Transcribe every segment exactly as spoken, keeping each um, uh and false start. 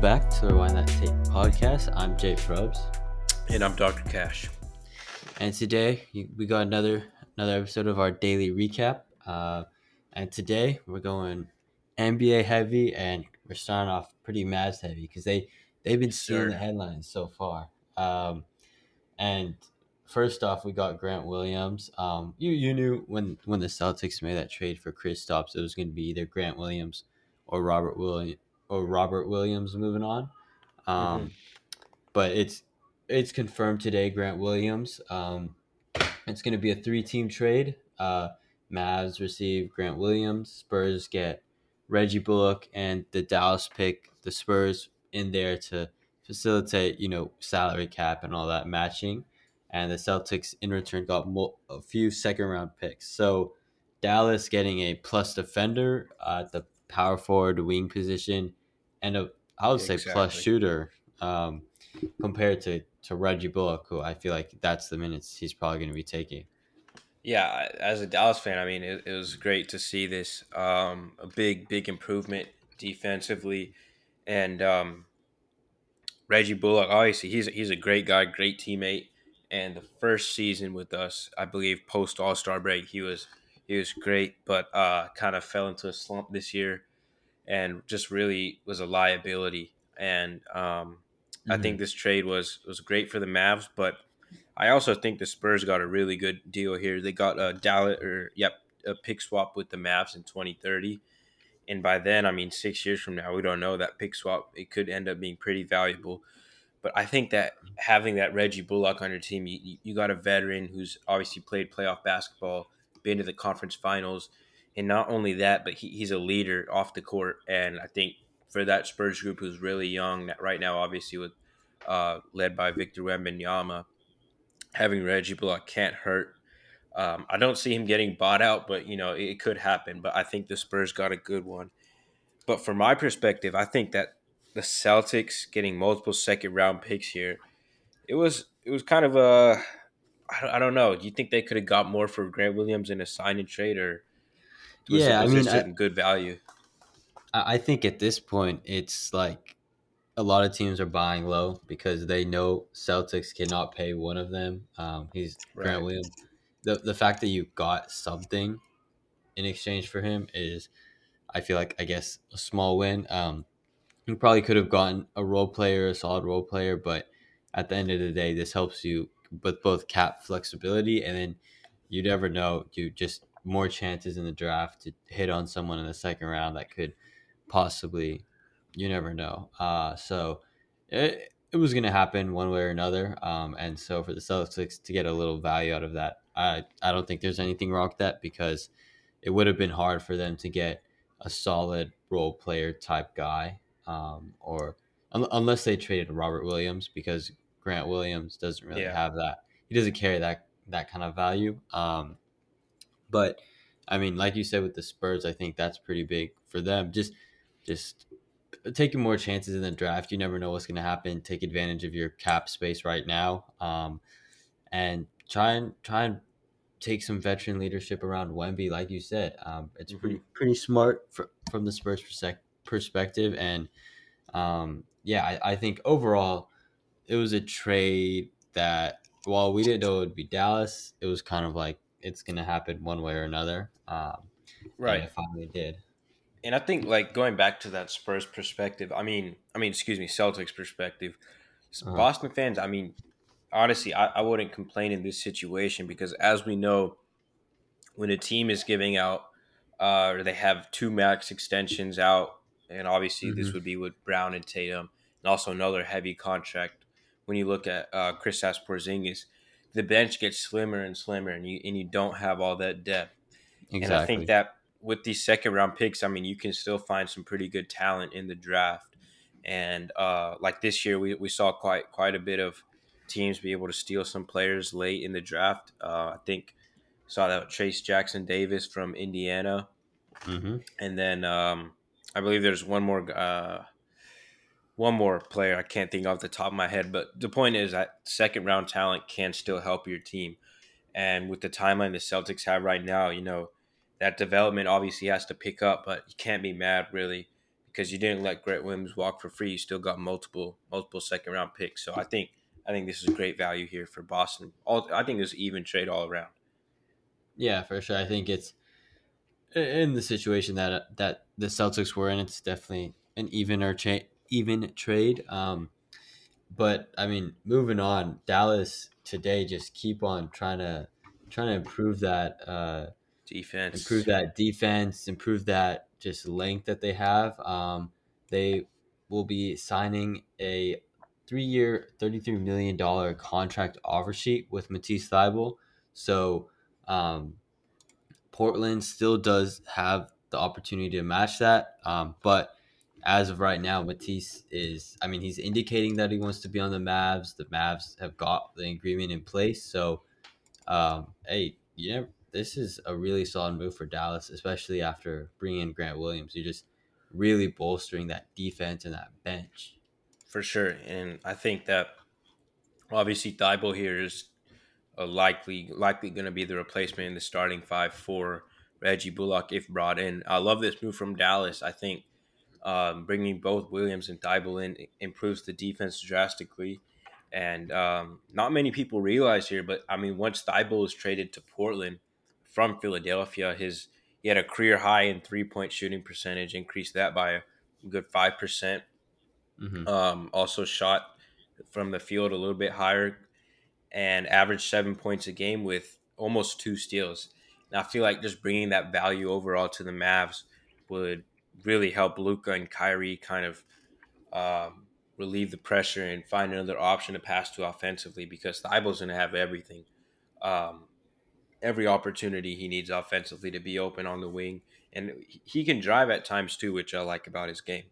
back to the Why Not Take podcast. I'm Jay Probs, And I'm Doctor Cash. and today we got another another episode of our daily recap. Uh, and today we're going N B A heavy, and we're starting off pretty Mavs heavy because they they've been Yes, stealing sir. the headlines so far. Um, and first off, we got Grant Williams. Um, you you knew when when the Celtics made that trade for Kristaps, it was going to be either Grant Williams or Robert Williams or Robert Williams moving on. Mm-hmm. Um, but it's it's confirmed today. Grant Williams. Um, it's going to be a three-team trade. Uh, Mavs receive Grant Williams. Spurs get Reggie Bullock, and the Dallas pick the Spurs in there to facilitate, you know, salary cap and all that matching. And the Celtics in return got mo- a few second-round picks. So Dallas getting a plus defender at the power forward wing position, and a I would say plus Exactly. shooter. Um, compared to, to Reggie Bullock, who I feel like that's the minutes he's probably going to be taking. Yeah, I- as a Dallas fan, I mean, it, it was great to see this. Um, a big, big improvement defensively, and um, Reggie Bullock, obviously, he's he's a great guy, great teammate. And the first season with us, I believe, post All Star break, he was he was great, but uh, kind of fell into a slump this year, and just really was a liability. And um, I Mm-hmm. think this trade was was great for the Mavs, but I also think the Spurs got a really good deal here. They got a Dallas or yep a pick swap with the Mavs in twenty thirty, and by then, I mean six years from now, we don't know that pick swap. It could end up being pretty valuable. But I think that having that Reggie Bullock on your team, you, you got a veteran who's obviously played playoff basketball, been to the conference finals, and not only that, but he, he's a leader off the court. And I think for that Spurs group who's really young right now, obviously with uh, led by Victor Wembanyama, having Reggie Bullock can't hurt. Um, I don't see him getting bought out, but you know it, it could happen. But I think the Spurs got a good one. But from my perspective, I think that the Celtics getting multiple second round picks here, it was it was kind of a I don't, I don't know. Do you think they could have got more for Grant Williams in a sign and trade, or was it Yeah, I was mean, this I, a good value? I think at this point, it's like a lot of teams are buying low because they know Celtics cannot pay one of them. Um, he's Grant Right. Williams. The, the fact that you got something in exchange for him is, I feel like, I guess, a small win. Um, you probably could have gotten a role player, a solid role player, but at the end of the day, this helps you with both cap flexibility and then you never know, you just more chances in the draft to hit on someone in the second round that could possibly, you never know. Uh, so it, it was going to happen one way or another. Um, and so for the Celtics to get a little value out of that, I, I don't think there's anything wrong with that because it would have been hard for them to get a solid role player type guy, um, or un- unless they traded Robert Williams because Grant Williams doesn't really Yeah. have that. He doesn't carry that that kind of value. Um, but I mean, like you said with the Spurs, I think that's pretty big for them. Just just taking more chances in the draft. You never know what's going to happen. Take advantage of your cap space right now, um, and try and try and take some veteran leadership around Wemby, like you said. Um, it's hmm pretty pretty smart fr- from the Spurs persec- perspective, and um, yeah, I, I think overall it was a trade that while we didn't know it would be Dallas, it was kind of like it's gonna happen one way or another, um, and Right. it finally did. And I think like going back to that Spurs perspective, I mean, I mean, excuse me, Celtics perspective, Uh, Boston fans. I mean, honestly, I, I wouldn't complain in this situation because as we know, when a team is giving out uh, or they have two max extensions out, and obviously this hmm would be with Brown and Tatum, and also another heavy contract. When you look at uh, Kristaps Porzingis, the bench gets slimmer and slimmer, and you and you don't have all that depth. And I think Exactly. that with these second round picks, I mean, you can still find some pretty good talent in the draft. And uh, like this year, we, we saw quite quite a bit of teams be able to steal some players late in the draft. Uh, I think saw that Trace Jackson Davis from Indiana, hmm and then um, I believe there's one more uh, one more player I can't think off the top of my head. But the point is that second round talent can still help your team. And with the timeline the Celtics have right now, you know that development obviously has to pick up, but you can't be mad really because you didn't let Grant Williams walk for free. You still got multiple multiple second round picks. So I think I think this is great value here for Boston. All I think it's even trade all around. Yeah, for sure. I think it's in the situation that that the Celtics were in. It's definitely an even or cha- even trade. Um, but I mean, moving on, Dallas today just keep on trying to trying to improve that. Uh, improve Defense that defense, improve that just length that they have. Um, they will be signing a three-year, thirty-three million dollar contract offer sheet with Matisse Thybulle. So um, Portland still does have the opportunity to match that, um, but as of right now, Matisse is. I mean, he's indicating that he wants to be on the Mavs. The Mavs have got the agreement in place, so um, hey, you know, this is a really solid move for Dallas, especially after bringing in Grant Williams. You're just really bolstering that defense and that bench. for sure, and I think that obviously Thibault here is a likely likely going to be the replacement in the starting five for Reggie Bullock if brought in. I love this move from Dallas. I think um, bringing both Williams and Thibault in improves the defense drastically. And um, not many people realize here, but I mean, once Thibault was traded to Portland from Philadelphia, his he had a career high in three point shooting percentage, increased that by a good five percent. Hmm. Um, also shot from the field a little bit higher and averaged seven points a game with almost two steals. And I feel like just bringing that value overall to the Mavs would really help Luka and Kyrie kind of um, relieve the pressure and find another option to pass to offensively because Thibault's going to have everything, um, every opportunity he needs offensively to be open on the wing, and he can drive at times too, which I like about his game.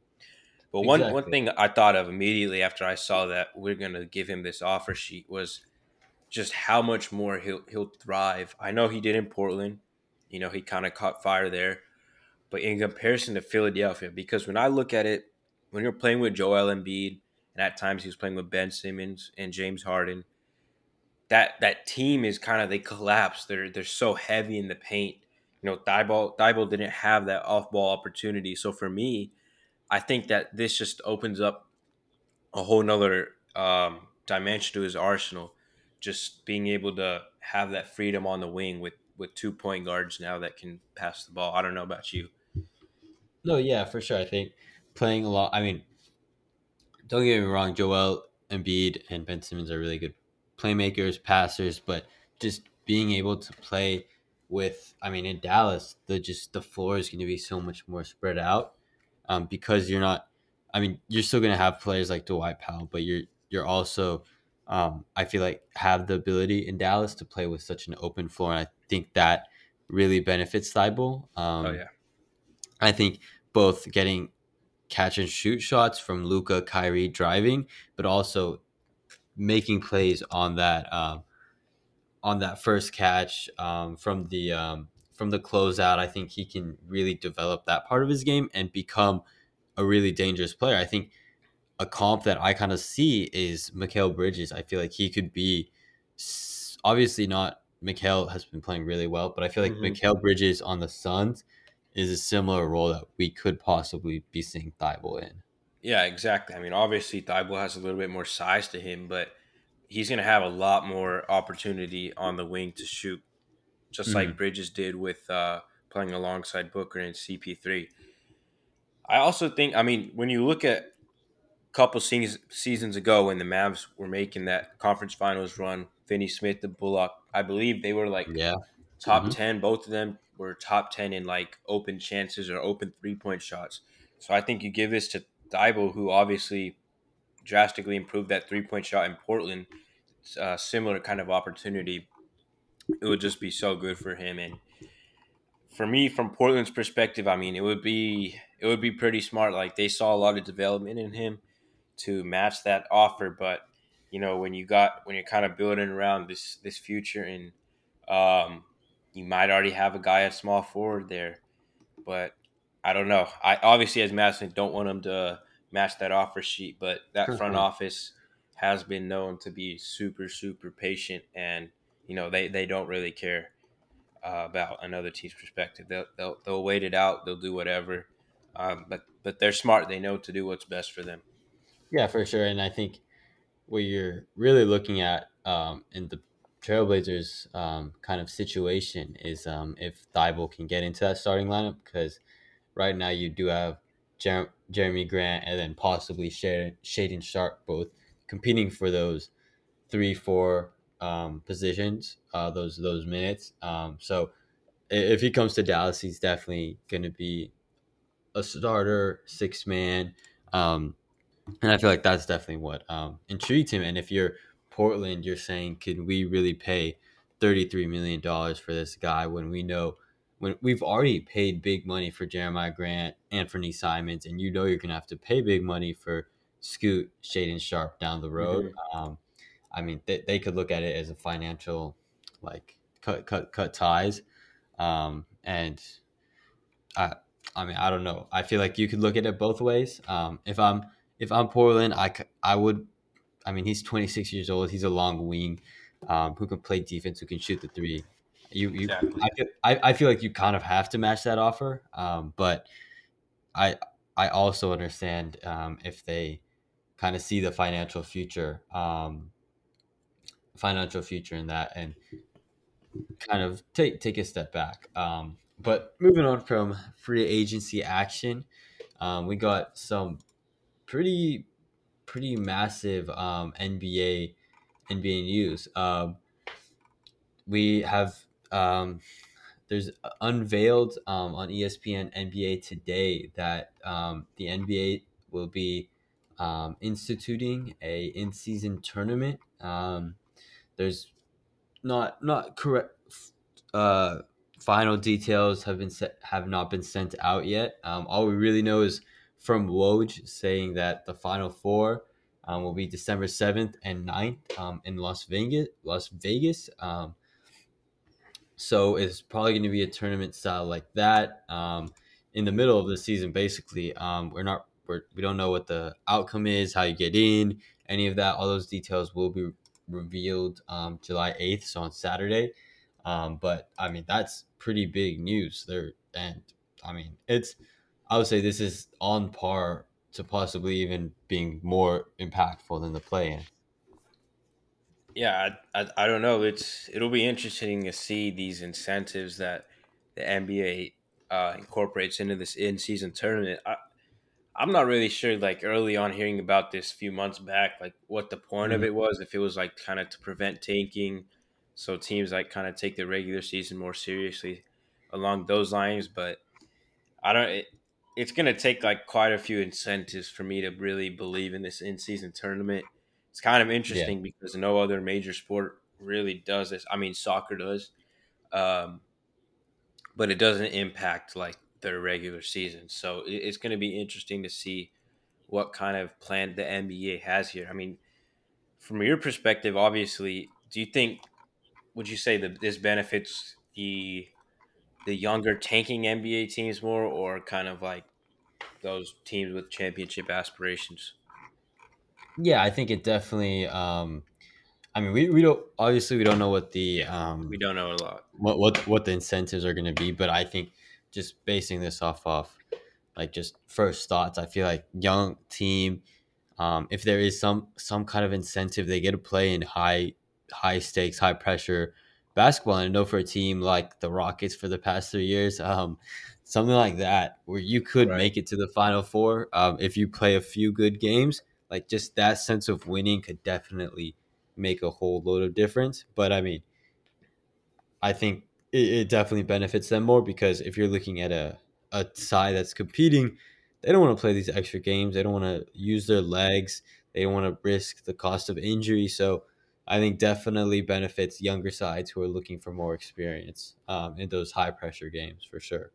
But one one Exactly. thing I thought of immediately after I saw that we're going to give him this offer sheet was just how much more he'll he'll thrive. I know he did in Portland. You know, he kind of caught fire there. But in comparison to Philadelphia, because when I look at it, when you're playing with Joel Embiid, and at times he was playing with Ben Simmons and James Harden, that that team is kind of they collapse. They're they're so heavy in the paint. You know, Thibault Thibault didn't have that off ball opportunity. So for me, I think that this just opens up a whole nother um, dimension to his arsenal. Just being able to have that freedom on the wing with with two point guards now that can pass the ball. I don't know about you. No, yeah, for sure. I think playing a lot. I mean, don't get me wrong. Joel Embiid and Ben Simmons are really good playmakers, passers, but just being able to play with. I mean, in Dallas, the just the floor is going to be so much more spread out, um, because you're not. I mean, you're still going to have players like Dwight Powell, but you're you're also. Um, I feel like have the ability in Dallas to play with such an open floor, and I think that really benefits Thibault. Oh Um, yeah, I think both getting catch and shoot shots from Luca, Kyrie driving, but also making plays on that um, on that first catch um, from the um, from the closeout. I think he can really develop that part of his game and become a really dangerous player. I think a comp that I kind of see is Mikal Bridges. I feel like he could be obviously not. Mikal has been playing really well, but I feel like hmm Mikal Bridges on the Suns is a similar role that we could possibly be seeing Thibault in. yeah, exactly. I mean, obviously Thibault has a little bit more size to him, but he's going to have a lot more opportunity on the wing to shoot, just like Hmm. Bridges did with uh, playing alongside Booker and C P three. I also think, I mean, when you look at couple se- seasons ago when the Mavs were making that conference finals run, Finney Smith, the Bullock, I believe they were like Yeah. top Hmm. ten. Both of them were top ten in like open chances or open three point shots. So I think you give this to Thibault, who obviously drastically improved that three point shot in Portland. It's a similar kind of opportunity. It would just be so good for him. And for me, from Portland's perspective, I mean, it would be it would be pretty smart. Like they saw a lot of development in him to match that offer. But you know, when you got when you're kind of building around this this future, and um, you might already have a guy at small forward there, but I don't know. I obviously as Madison don't want him to match that offer sheet, but that front office has been known to be super super patient, and you know they they don't really care uh, about another team's perspective. They'll, they'll they'll wait it out. They'll do whatever. Um, but but they're smart. They know to do what's best for them. Yeah, for sure. And I think what you're really looking at um, in the Trailblazers um, kind of situation is um, if Thibault can get into that starting lineup, because right now you do have Jer- Jeremy Grant and then possibly Shaden, Shaden Sharp both competing for those three, four um, positions, uh, those those minutes. Um, so i- if he comes to Dallas, he's definitely going to be a starter, six man. Um, and I feel like that's definitely what um, intrigued him. And if you're Portland, you're saying, can we really pay thirty-three million dollars for this guy when we know when we've already paid big money for Jeremiah Grant, Anthony Simons, and you know you're going to have to pay big money for Scoot, Shaden Sharp down the road. Hmm. Um, I mean, they, they could look at it as a financial, like cut cut cut ties, um, and I I mean I don't know. I feel like you could look at it both ways. Um, if I'm if I'm Portland, I, c- I would. I mean, he's twenty-six years old. He's a long wing, um, who can play defense, who can shoot the three. You you Exactly. I feel, I, I feel like you kind of have to match that offer. Um, but I I also understand um, if they kind of see the financial future, um, financial future in that, and kind of take take a step back. Um, but moving on from free agency action, um, we got some pretty pretty massive um, N B A N B A news. Um, we have um, there's unveiled um, on E S P N N B A today that um, the N B A will be um, instituting a in season tournament. Um, there's not not correct. Uh, final details have been set, have not been sent out yet. Um, all we really know is from Woj saying that the final four um, will be December seventh and ninth um, in Las Vegas. Las Vegas. Um, so it's probably going to be a tournament style like that um, in the middle of the season. Basically, um, we're not we're, we don't know what the outcome is, how you get in, any of that. All those details will be revealed um, July eighth, so on Saturday. Um, but I mean, that's pretty big news there, and I mean, it's I would say this is on par to possibly even being more impactful than the play-in. Yeah, I, I I don't know. It's it'll be interesting to see these incentives that the N B A uh, incorporates into this in-season tournament. I, I'm not really sure. Like early on, hearing about this a few months back, like what the point of Mhm. it was. If it was like kind of to prevent tanking, so teams like kind of take the regular season more seriously along those lines. But I don't. It, it's going to take like quite a few incentives for me to really believe in this in-season tournament. It's kind of Yeah, interesting because no other major sport really does this. I mean, soccer does, um, but it doesn't impact like their regular season. So it, it's going to be interesting to see what kind of plan the N B A has here. I mean, from your perspective, obviously, do you think would you say that this benefits the the younger tanking N B A teams more, or kind of like those teams with championship aspirations? yeah, I think it definitely. Um, I mean, we, we don't obviously we don't know what the We um don't know a lot. what what what the incentives are going to be, but I think just basing this off of like just first thoughts, I feel like young team, um, if there is some some kind of incentive, they get to play in high high stakes, high pressure basketball. And I know for a team like the Rockets for the past three years, um, something like that where you could Right. make it to the Final Four um, if you play a few good games. Like just that sense of winning could definitely make a whole load of difference. But I mean, I think it, it definitely benefits them more because if you're looking at a, a side that's competing, they don't want to play these extra games. They don't want to use their legs. They don't want to risk the cost of injury. So I think definitely benefits younger sides who are looking for more experience um, in those high pressure games for sure.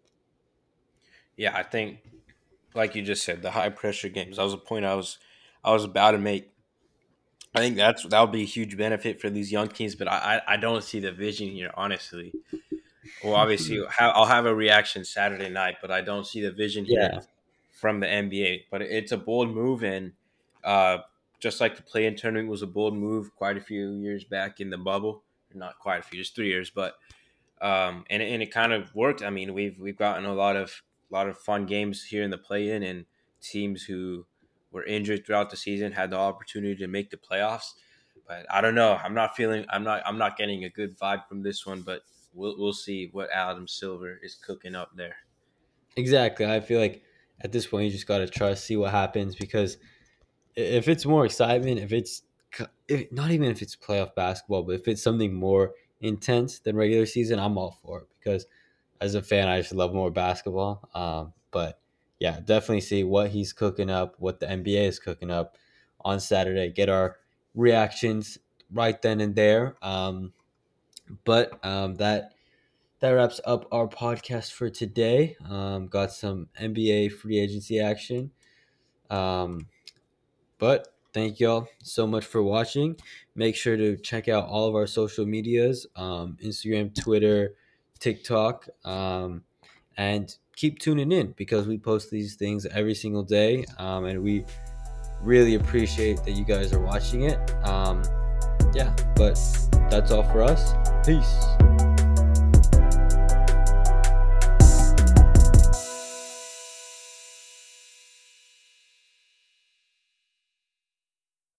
Yeah, I think like you just said, the high pressure games. That was a point I was I was about to make. I think that's that would be a huge benefit for these young teams, but I I, I don't see the vision here, honestly. Well, obviously, ha- I'll have a reaction Saturday night, but I don't see the vision here Yeah. from the N B A. But it's a bold move, and uh, just like the play-in tournament was a bold move quite a few years back in the bubble, not quite a few, just three years, but um, and and it kind of worked. I mean, we've we've gotten a lot of a lot of fun games here in the play-in, and teams who were injured throughout the season had the opportunity to make the playoffs. But I don't know. I'm not feeling. I'm not. I'm not getting a good vibe from this one. But we'll we'll see what Adam Silver is cooking up there. Exactly. I feel like at this point you just gotta trust, see what happens, because if it's more excitement, if it's if, not even if it's playoff basketball, but if it's something more intense than regular season, I'm all for it, because as a fan, I just love more basketball. Um, but yeah, definitely see what he's cooking up, what the N B A is cooking up on Saturday. Get our reactions right then and there. Um, but um, that that wraps up our podcast for today. Um, got some N B A free agency action. Um, but thank y'all so much for watching. Make sure to check out all of our social medias, um, Instagram, Twitter, TikTok, um, and keep tuning in, because we post these things every single day, um, and we really appreciate that you guys are watching it. Um, yeah, but that's all for us. Peace.